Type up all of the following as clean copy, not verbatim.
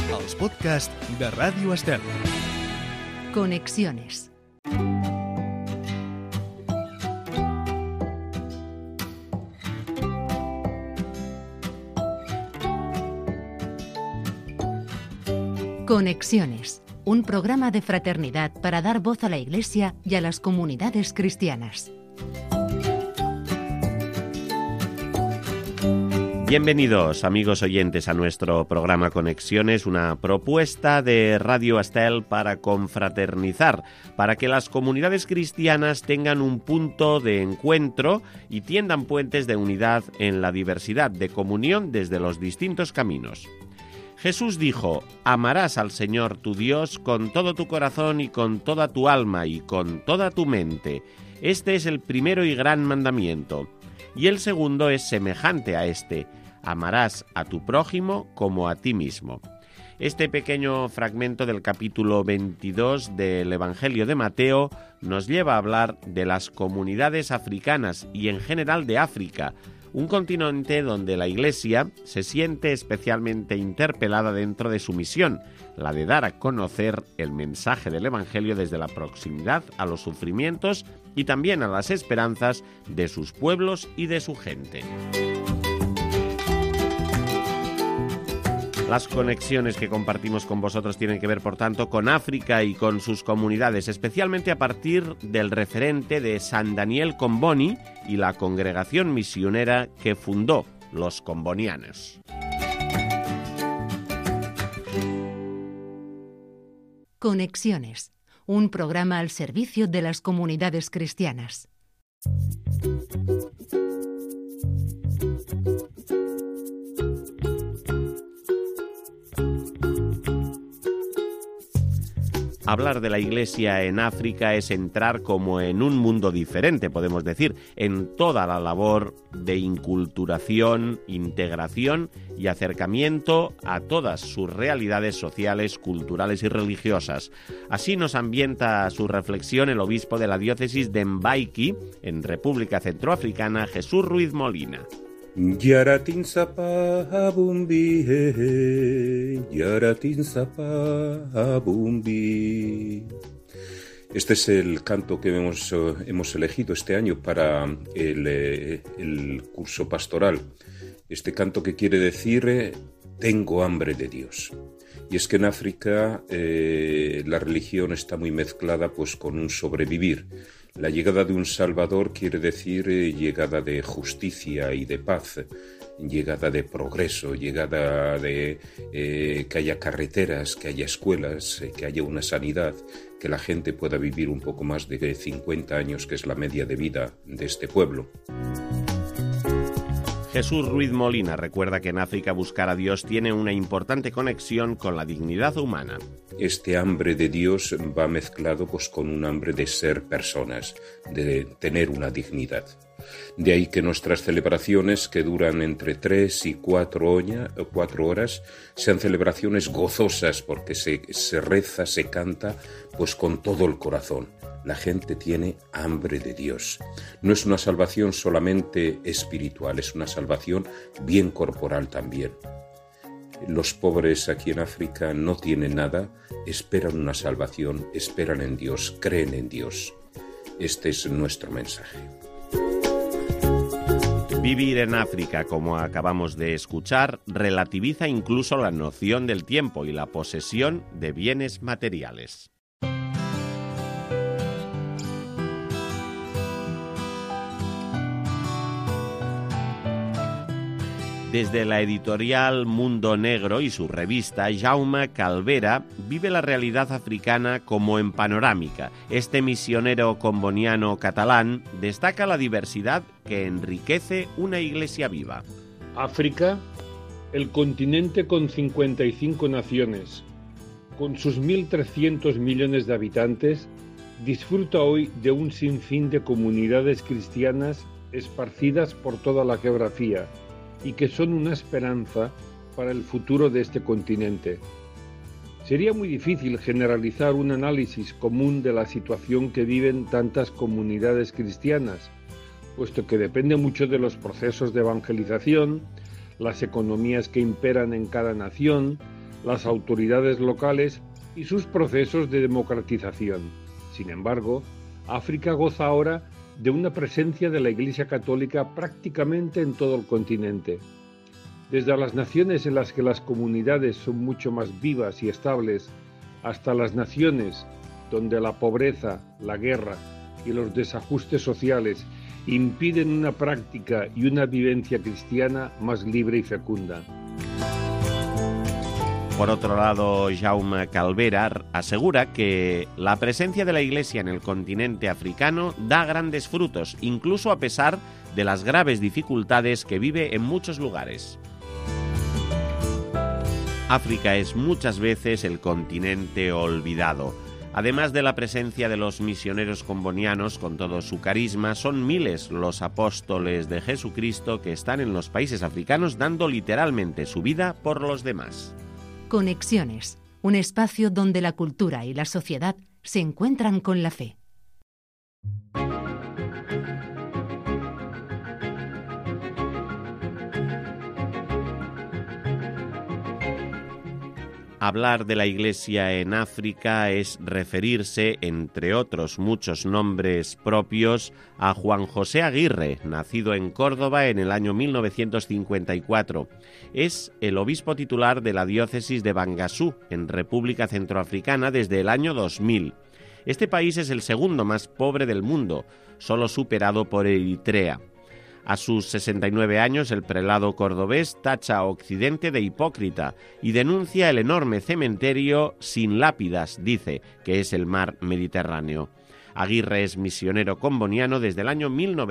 els podcasts de Ràdio Estel. Conexiones. Conexiones, un programa de fraternidad para dar voz a la Iglesia y a las comunidades cristianas. Bienvenidos, amigos oyentes, a nuestro programa Conexiones, una propuesta de Radio Estel para confraternizar, para que las comunidades cristianas tengan un punto de encuentro y tiendan puentes de unidad en la diversidad, de comunión desde los distintos caminos. Jesús dijo: amarás al Señor tu Dios con todo tu corazón y con toda tu alma y con toda tu mente. Este es el primero y gran mandamiento. Y el segundo es semejante a este: amarás a tu prójimo como a ti mismo. Este pequeño fragmento del capítulo 22 del Evangelio de Mateo nos lleva a hablar de las comunidades africanas y en general de África, un continente donde la Iglesia se siente especialmente interpelada dentro de su misión, la de dar a conocer el mensaje del Evangelio desde la proximidad a los sufrimientos y también a las esperanzas de sus pueblos y de su gente. Las conexiones que compartimos con vosotros tienen que ver, por tanto, con África y con sus comunidades, especialmente a partir del referente de San Daniel Comboni y la congregación misionera que fundó, los combonianos. Conexiones, un programa al servicio de las comunidades cristianas. Hablar de la Iglesia en África es entrar como en un mundo diferente, podemos decir, en toda la labor de inculturación, integración y acercamiento a todas sus realidades sociales, culturales y religiosas. Así nos ambienta su reflexión el obispo de la diócesis de Mbaiki, en República Centroafricana, Jesús Ruiz Molina. Yaratin sapa abumbi, yaratin sapa abumbi. Este es el canto que hemos elegido este año para el curso pastoral. Este canto que quiere decir tengo hambre de Dios. Y es que en África la religión está muy mezclada pues con un sobrevivir. La llegada de un Salvador quiere decir llegada de justicia y de paz, llegada de progreso, llegada de que haya carreteras, que haya escuelas, que haya una sanidad, que la gente pueda vivir un poco más de 50 años, que es la media de vida de este pueblo. Jesús Ruiz Molina recuerda que en África buscar a Dios tiene una importante conexión con la dignidad humana. Este hambre de Dios va mezclado pues con un hambre de ser personas, de tener una dignidad. De ahí que nuestras celebraciones, que duran entre 3 y 4 horas, sean celebraciones gozosas porque se reza, se canta pues con todo el corazón. La gente tiene hambre de Dios. No es una salvación solamente espiritual, es una salvación bien corporal también. Los pobres aquí en África no tienen nada, esperan una salvación, esperan en Dios, creen en Dios. Este es nuestro mensaje. Vivir en África, como acabamos de escuchar, relativiza incluso la noción del tiempo y la posesión de bienes materiales. Desde la editorial Mundo Negro y su revista, Jaume Calvera vive la realidad africana como en panorámica. Este misionero comboniano catalán destaca la diversidad que enriquece una iglesia viva. África, el continente con 55 naciones, con sus 1.300 millones de habitantes, disfruta hoy de un sinfín de comunidades cristianas esparcidas por toda la geografía, y que son una esperanza para el futuro de este continente. Sería muy difícil generalizar un análisis común de la situación que viven tantas comunidades cristianas, puesto que depende mucho de los procesos de evangelización, las economías que imperan en cada nación, las autoridades locales y sus procesos de democratización. Sin embargo, África goza ahora de una presencia de la Iglesia Católica prácticamente en todo el continente. Desde las naciones en las que las comunidades son mucho más vivas y estables, hasta las naciones donde la pobreza, la guerra y los desajustes sociales impiden una práctica y una vivencia cristiana más libre y fecunda. Por otro lado, Jaume Calvera asegura que la presencia de la Iglesia en el continente africano da grandes frutos, incluso a pesar de las graves dificultades que vive en muchos lugares. África es muchas veces el continente olvidado. Además de la presencia de los misioneros combonianos con todo su carisma, son miles los apóstoles de Jesucristo que están en los países africanos dando literalmente su vida por los demás. Conexiones, un espacio donde la cultura y la sociedad se encuentran con la fe. Hablar de la Iglesia en África es referirse, entre otros muchos nombres propios, a Juan José Aguirre, nacido en Córdoba en el año 1954. Es el obispo titular de la diócesis de Bangassou, en República Centroafricana, desde el año 2000. Este país es el segundo más pobre del mundo, solo superado por Eritrea. A sus 69 años, el prelado cordobés tacha a Occidente de hipócrita y denuncia el enorme cementerio sin lápidas, dice, que es el mar Mediterráneo. Aguirre es misionero comboniano desde el año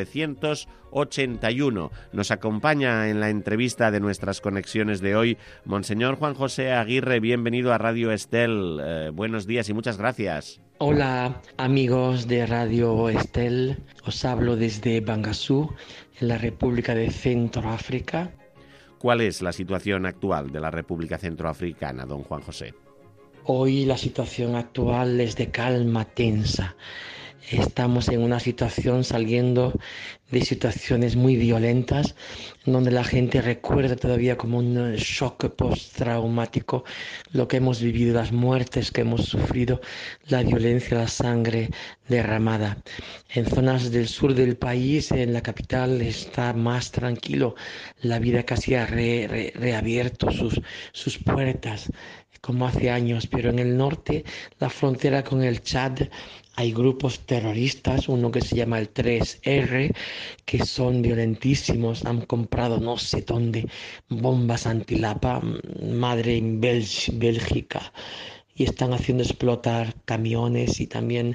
1981. Nos acompaña en la entrevista de nuestras conexiones de hoy Monseñor Juan José Aguirre. Bienvenido a Radio Estel. Buenos días y muchas gracias. Hola amigos de Radio Estel, os hablo desde Bangassou, en la República de Centroáfrica. ¿Cuál es la situación actual de la República Centroafricana, don Juan José? Hoy la situación actual es de calma tensa. Estamos en una situación saliendo de situaciones muy violentas, donde la gente recuerda todavía como un shock postraumático lo que hemos vivido, las muertes que hemos sufrido, la violencia, la sangre derramada. En zonas del sur del país, en la capital, está más tranquilo. La vida casi ha reabierto sus puertas, como hace años, pero en el norte, la frontera con el Chad, hay grupos terroristas, uno que se llama el 3R, que son violentísimos, han comprado no sé dónde bombas antilapa, madre en Bélgica, y están haciendo explotar camiones y también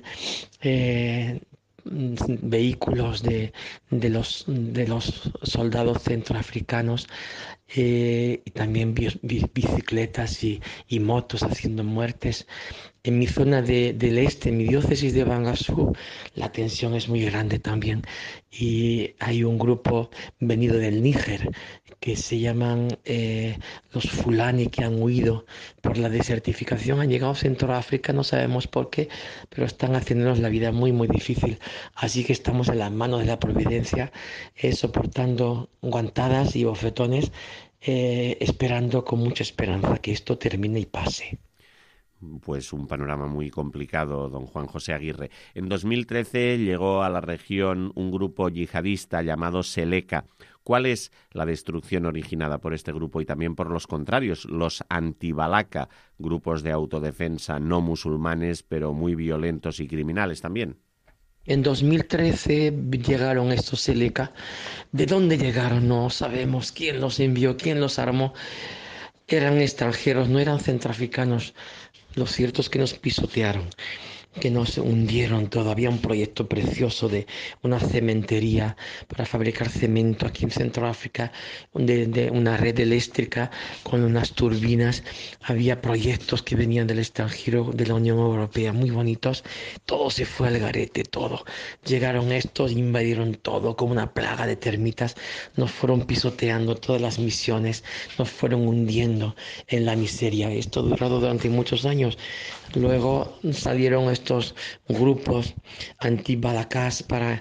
vehículos de los soldados centroafricanos, y también bicicletas y motos haciendo muertes. En mi zona del este, en mi diócesis de Bangassou, la tensión es muy grande también, y hay un grupo venido del Níger que se llaman los Fulani, que han huido por la desertificación, han llegado a Centroáfrica, no sabemos por qué, pero están haciéndonos la vida muy muy difícil, así que estamos en las manos de la providencia, soportando guantadas y bofetones, esperando con mucha esperanza que esto termine y pase. Pues un panorama muy complicado, don Juan José Aguirre. En 2013 llegó a la región un grupo yihadista llamado Seleka. ¿Cuál es la destrucción originada por este grupo y también por los contrarios, los antibalaka, grupos de autodefensa no musulmanes, pero muy violentos y criminales también? En 2013 llegaron estos Seleka. ¿De dónde llegaron? No sabemos quién los envió, quién los armó. Eran extranjeros, no eran centroafricanos. Lo cierto es que nos pisotearon, que nos hundieron todo. Había un proyecto precioso de una cementería para fabricar cemento aquí en Centroáfrica, de una red eléctrica con unas turbinas. Había proyectos que venían del extranjero, de la Unión Europea, muy bonitos. Todo se fue al garete, todo. Llegaron estos, invadieron todo como una plaga de termitas. Nos fueron pisoteando todas las misiones, nos fueron hundiendo en la miseria. Esto ha durado durante muchos años. Luego salieron estos grupos antibalacás para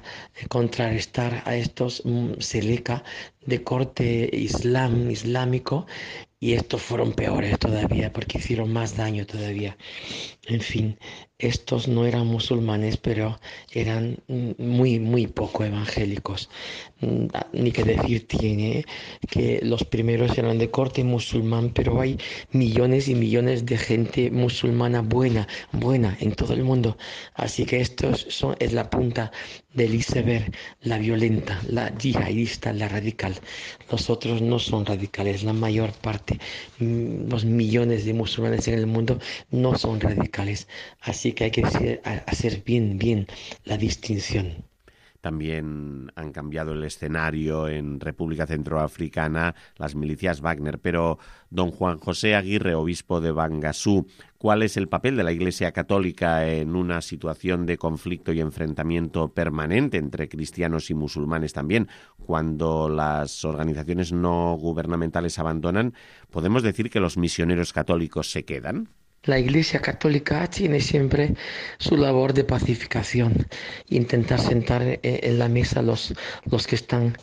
contrarrestar a estos Seleka de corte islámico, y estos fueron peores todavía porque hicieron más daño todavía. En fin, estos no eran musulmanes, pero eran muy poco evangélicos. Ni que decir tiene que los primeros eran de corte musulmán, pero hay millones y millones de gente musulmana buena en todo el mundo. Así que es la punta del iceberg, la violenta, la yihadista, la radical. Los otros no son radicales, la mayor parte, los millones de musulmanes en el mundo no son radicales. Así que hay que hacer bien la distinción. También han cambiado el escenario en República Centroafricana, las milicias Wagner. Pero, don Juan José Aguirre, obispo de Bangasú, ¿cuál es el papel de la Iglesia Católica en una situación de conflicto y enfrentamiento permanente entre cristianos y musulmanes también? Cuando las organizaciones no gubernamentales abandonan, ¿podemos decir que los misioneros católicos se quedan? La Iglesia Católica tiene siempre su labor de pacificación, intentar sentar en la mesa los que están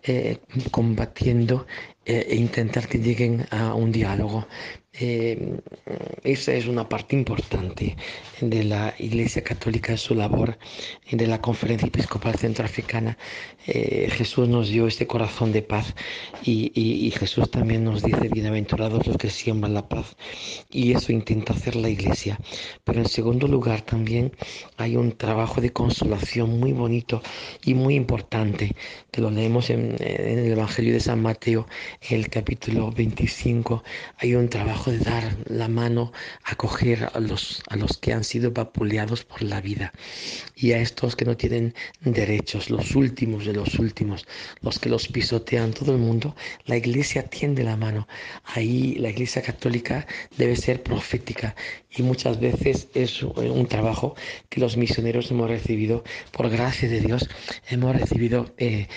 combatiendo e intentar que lleguen a un diálogo. Esa es una parte importante de la Iglesia Católica, su labor de la Conferencia Episcopal Centroafricana. Jesús nos dio este corazón de paz y Jesús también nos dice: bienaventurados los que siembran la paz, y eso intenta hacer la Iglesia. Pero en segundo lugar también hay un trabajo de consolación muy bonito y muy importante, que lo leemos en el Evangelio de San Mateo, en el capítulo 25. Hay un trabajo de dar la mano, acoger a los que han sido vapuleados por la vida, y a estos que no tienen derechos, los últimos de los últimos, los que los pisotean todo el mundo. La Iglesia tiende la mano. Ahí la Iglesia Católica debe ser profética, y muchas veces es un trabajo que los misioneros hemos recibido por gracia de Dios. Hemos recibido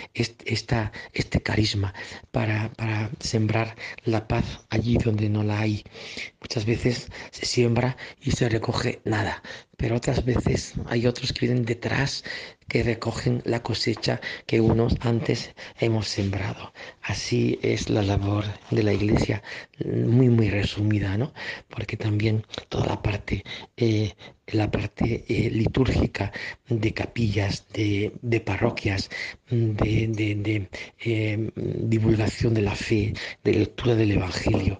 este carisma para sembrar la paz allí donde no la hay. Muchas veces se siembra y se recoge nada, pero otras veces hay otros que vienen detrás, que recogen la cosecha que unos antes hemos sembrado. Así es la labor de la Iglesia, muy resumida, ¿no? Porque también toda la parte litúrgica de capillas, de parroquias, de divulgación de la fe, de lectura del Evangelio,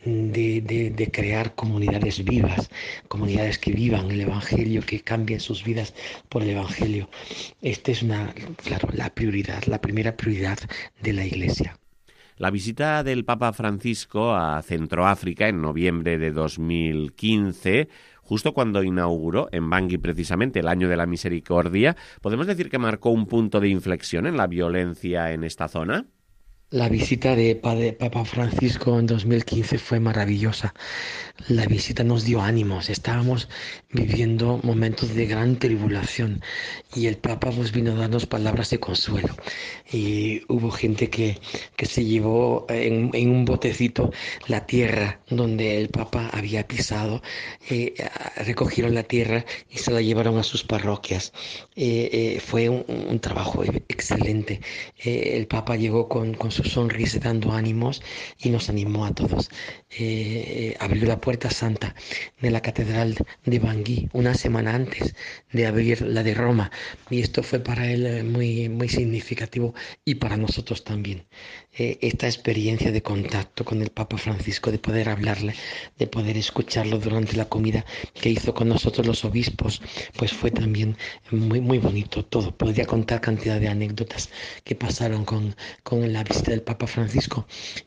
de crear comunidades vivas, comunidades que vivan el Evangelio, que cambien sus vidas por el Evangelio. Esta es la prioridad, la primera prioridad de la Iglesia. La visita del Papa Francisco a Centroáfrica en noviembre de 2015, justo cuando inauguró en Bangui precisamente el Año de la Misericordia, ¿podemos decir que marcó un punto de inflexión en la violencia en esta zona? La visita de Papa Francisco en 2015 fue maravillosa. La visita nos dio ánimos. Estábamos viviendo momentos de gran tribulación y el Papa pues vino a darnos palabras de consuelo. Y hubo gente que se llevó en un botecito la tierra donde el Papa había pisado. Recogieron la tierra y se la llevaron a sus parroquias. Fue un trabajo excelente. El Papa llegó con su sonrisa dando ánimos y nos animó a todos. Abrió la puerta santa de la catedral de Bangui una semana antes de abrir la de Roma, y esto fue para él muy significativo, y para nosotros también. Esta experiencia de contacto con el Papa Francisco, de poder hablarle, de poder escucharlo durante la comida que hizo con nosotros los obispos, pues fue también muy bonito todo. Podría contar cantidad de anécdotas que pasaron con la visita del Papa Francisco,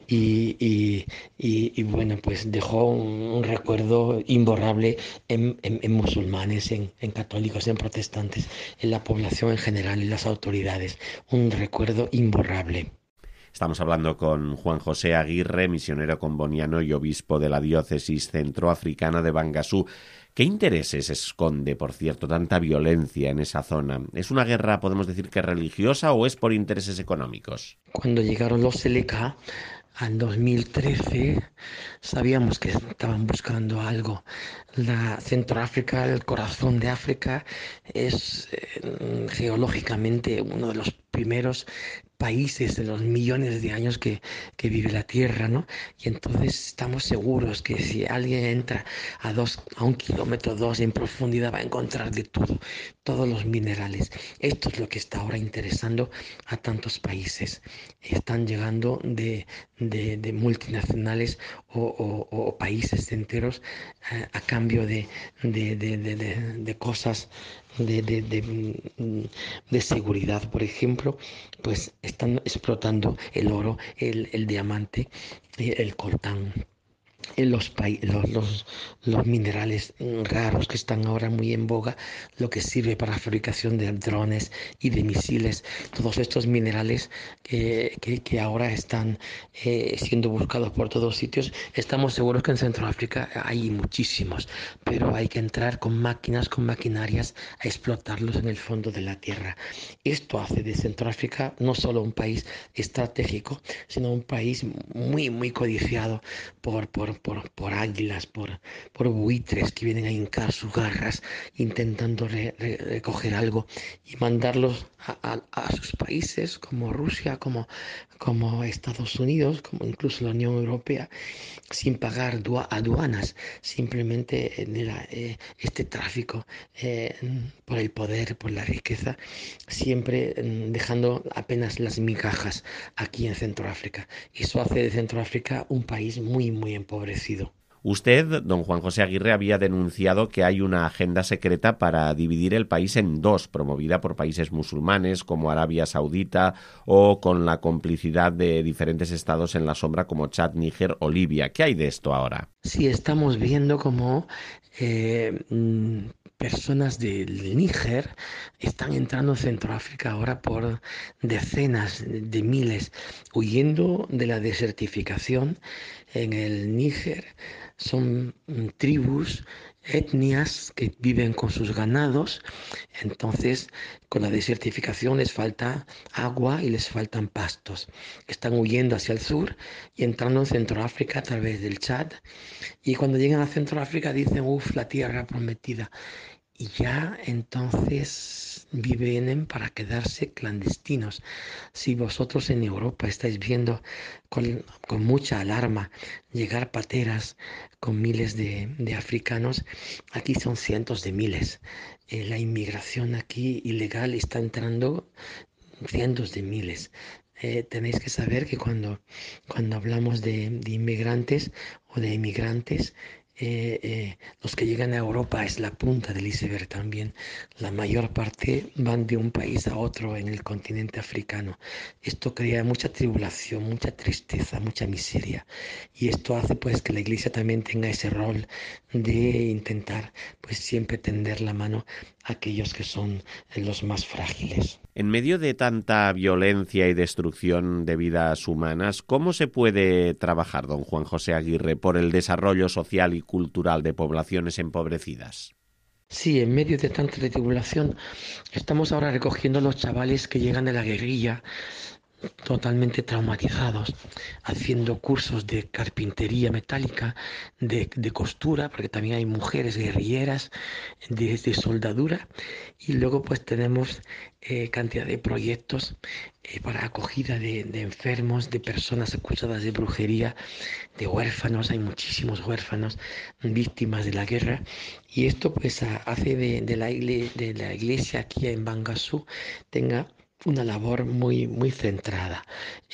y bueno, pues dejó un recuerdo imborrable en musulmanes, en católicos, en protestantes, en la población en general, en las autoridades. Un recuerdo imborrable. Estamos hablando con Juan José Aguirre, misionero comboniano y obispo de la diócesis centroafricana de Bangasú. ¿Qué intereses esconde, por cierto, tanta violencia en esa zona? ¿Es una guerra, podemos decir, que religiosa, o es por intereses económicos? Cuando llegaron los Seleka, en 2013, sabíamos que estaban buscando algo. La Centroáfrica, el corazón de África, es geológicamente uno de los primeros países de los millones de años que vive la Tierra, ¿no? Y entonces estamos seguros que si alguien entra a 1,2 kilómetros en profundidad va a encontrar de todo, todos los minerales. Esto es lo que está ahora interesando a tantos países. Están llegando de multinacionales o países enteros a cambio de cosas de seguridad, por ejemplo, pues están explotando el oro, el diamante, el coltán. Los minerales raros que están ahora muy en boga, lo que sirve para la fabricación de drones y de misiles, todos estos minerales que ahora están siendo buscados por todos sitios. Estamos seguros que en Centroáfrica hay muchísimos, pero hay que entrar con máquinas, con maquinarias a explotarlos en el fondo de la tierra. Esto hace de Centroáfrica no solo un país estratégico, sino un país muy, muy codiciado por águilas, por buitres que vienen a hincar sus garras intentando recoger algo y mandarlos a sus países como Rusia, como Estados Unidos, como incluso la Unión Europea, sin pagar aduanas, simplemente este tráfico por el poder, por la riqueza, siempre dejando apenas las migajas aquí en Centroáfrica. Eso hace de Centroáfrica un país muy, muy empobrecido. Usted, don Juan José Aguirre, había denunciado que hay una agenda secreta para dividir el país en dos, promovida por países musulmanes como Arabia Saudita o con la complicidad de diferentes estados en la sombra como Chad, Níger o Libia. ¿Qué hay de esto ahora? Sí, estamos viendo como personas del Níger están entrando en Centroáfrica ahora por decenas de miles, huyendo de la desertificación en el Níger. Son tribus, etnias que viven con sus ganados, entonces con la desertificación les falta agua y les faltan pastos. Están huyendo hacia el sur y entrando en Centroáfrica a través del Chad, y cuando llegan a Centroáfrica dicen, la tierra prometida. Y ya entonces vienen para quedarse clandestinos. Si vosotros en Europa estáis viendo con mucha alarma llegar pateras con miles de africanos, aquí son cientos de miles. La inmigración aquí ilegal está entrando cientos de miles. Tenéis que saber que cuando hablamos de inmigrantes o de inmigrantes, los que llegan a Europa es la punta del iceberg también. La mayor parte van de un país a otro en el continente africano. Esto crea mucha tribulación, mucha tristeza, mucha miseria. Y esto hace pues que la Iglesia también tenga ese rol de intentar pues siempre tender la mano a aquellos que son los más frágiles. En medio de tanta violencia y destrucción de vidas humanas, ¿cómo se puede trabajar, don Juan José Aguirre, por el desarrollo social y cultural de poblaciones empobrecidas? Sí, en medio de tanta tribulación, estamos ahora recogiendo los chavales que llegan de la guerrilla, totalmente traumatizados, haciendo cursos de carpintería metálica, de costura, porque también hay mujeres guerrilleras, de soldadura, y luego pues tenemos cantidad de proyectos para acogida de enfermos, de personas acusadas de brujería, de huérfanos. Hay muchísimos huérfanos víctimas de la guerra, y esto pues hace de la iglesia aquí en Bangassou tenga una labor muy, muy centrada.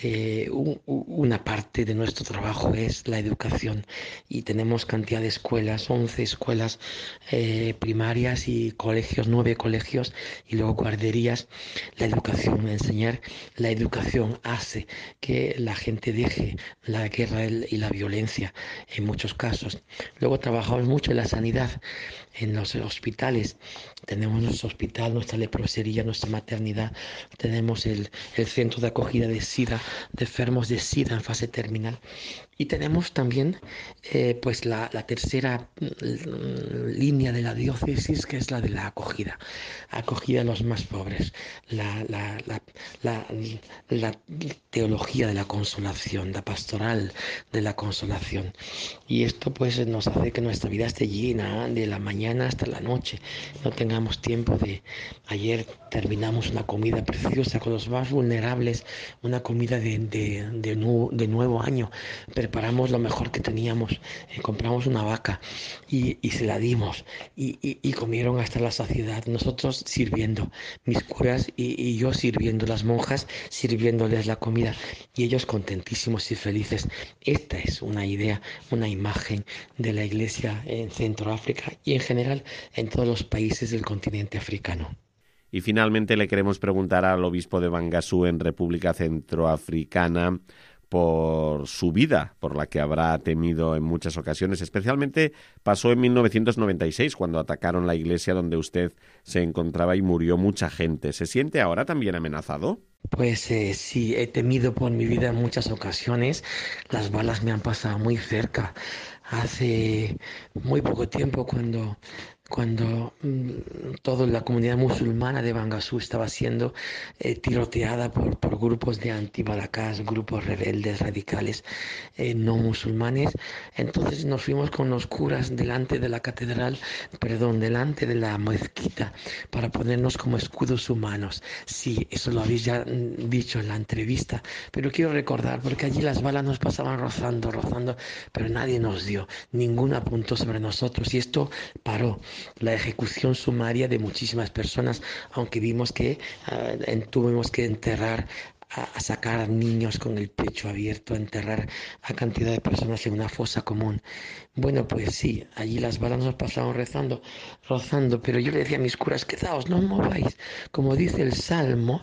Una parte de nuestro trabajo es la educación, y tenemos cantidad de escuelas, 11 escuelas primarias y colegios, 9 colegios, y luego guarderías. La educación, enseñar la educación hace que la gente deje la guerra y la violencia en muchos casos. Luego trabajamos mucho en la sanidad, en los hospitales. Tenemos nuestro hospital, nuestra leprosería, nuestra maternidad. Tenemos el centro de acogida de SIDA, de enfermos de SIDA en fase terminal. Y tenemos también pues la tercera línea de la diócesis, que es la de la acogida a los más pobres, la teología de la consolación, la pastoral de la consolación. Y esto pues nos hace que nuestra vida esté llena de la mañana hasta la noche, no tengamos tiempo de... Ayer terminamos una comida preciosa con los más vulnerables, una comida de nuevo año. Preparamos lo mejor que teníamos, compramos una vaca y se la dimos y comieron hasta la saciedad. Nosotros sirviendo, mis curas y yo sirviendo, las monjas sirviéndoles la comida y ellos contentísimos y felices. Esta es una idea, una imagen de la Iglesia en Centroáfrica y en general en todos los países del continente africano. Y finalmente le queremos preguntar al obispo de Bangassou en República Centroafricana por su vida, por la que habrá temido en muchas ocasiones. Especialmente pasó en 1996, cuando atacaron la iglesia donde usted se encontraba y murió mucha gente. ¿Se siente ahora también amenazado? Pues sí, he temido por mi vida en muchas ocasiones. Las balas me han pasado muy cerca. Hace muy poco tiempo, cuando toda la comunidad musulmana de Bangassou estaba siendo tiroteada por grupos de anti-Balakás, grupos rebeldes, radicales, no musulmanes. Entonces nos fuimos con los curas delante de la mezquita, para ponernos como escudos humanos. Sí, eso lo habéis ya dicho en la entrevista, pero quiero recordar, porque allí las balas nos pasaban rozando, pero nadie nos dio, ningún apuntó sobre nosotros, y esto paró la ejecución sumaria de muchísimas personas, aunque vimos que tuvimos que enterrar, a sacar a niños con el pecho abierto, a enterrar a cantidad de personas en una fosa común. Bueno, pues sí, allí las balas nos pasaban rozando, pero yo le decía a mis curas: quedaos, no os mováis, como dice el Salmo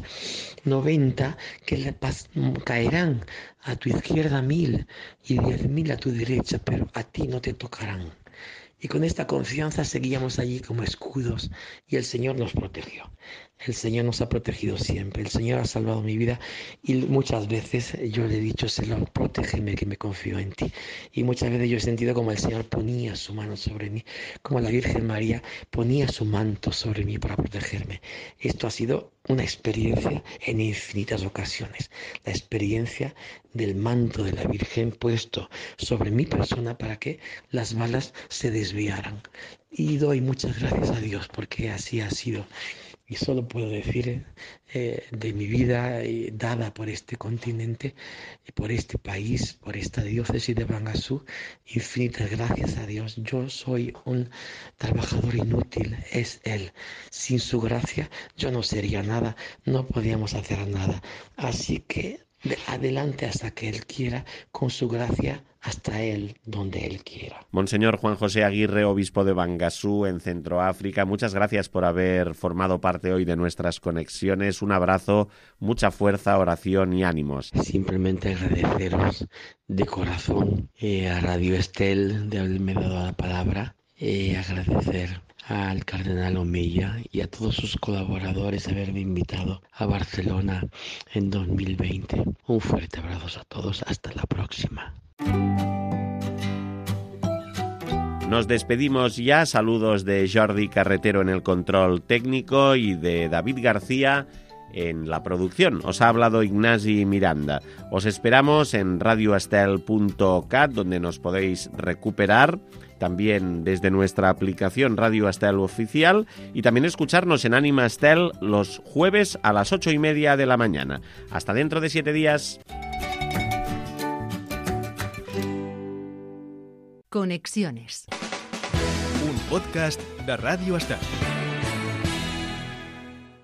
90, que caerán a tu izquierda 1000 y 10.000 a tu derecha, pero a ti no te tocarán. Y con esta confianza seguíamos allí como escudos, y el Señor nos protegió. El Señor nos ha protegido siempre. El Señor ha salvado mi vida, y muchas veces yo le he dicho: Señor, protégeme, que me confío en ti. Y muchas veces yo he sentido como el Señor ponía su mano sobre mí, como la Virgen María ponía su manto sobre mí para protegerme. Esto ha sido una experiencia en infinitas ocasiones, la experiencia del manto de la Virgen puesto sobre mi persona para que las balas se desviaran. Y doy muchas gracias a Dios, porque así ha sido. Y solo puedo decir de mi vida dada por este continente, por este país, por esta diócesis de Bangassou, infinitas gracias a Dios. Yo soy un trabajador inútil, es Él. Sin su gracia yo no sería nada, no podíamos hacer nada. Así que adelante hasta que Él quiera, con su gracia hasta Él donde Él quiera. Monseñor Juan José Aguirre, obispo de Bangassou en Centroáfrica, muchas gracias por haber formado parte hoy de nuestras conexiones. Un abrazo, mucha fuerza, oración y ánimos. Simplemente agradeceros de corazón a Radio Estel de haberme dado la palabra, agradecer al cardenal Omeya y a todos sus colaboradores haberme invitado a Barcelona en 2020. Un fuerte abrazo a todos, hasta la próxima. Nos despedimos ya, saludos de Jordi Carretero en el control técnico y de David García en la producción. Os ha hablado Ignasi Miranda. Os esperamos en radioestel.cat, donde nos podéis recuperar, también desde nuestra aplicación Radio Estel Oficial, y también escucharnos en Anima Estel los jueves a las 8:30 de la mañana. Hasta dentro de 7 días. Conexiones. Un podcast de Ràdio Estel.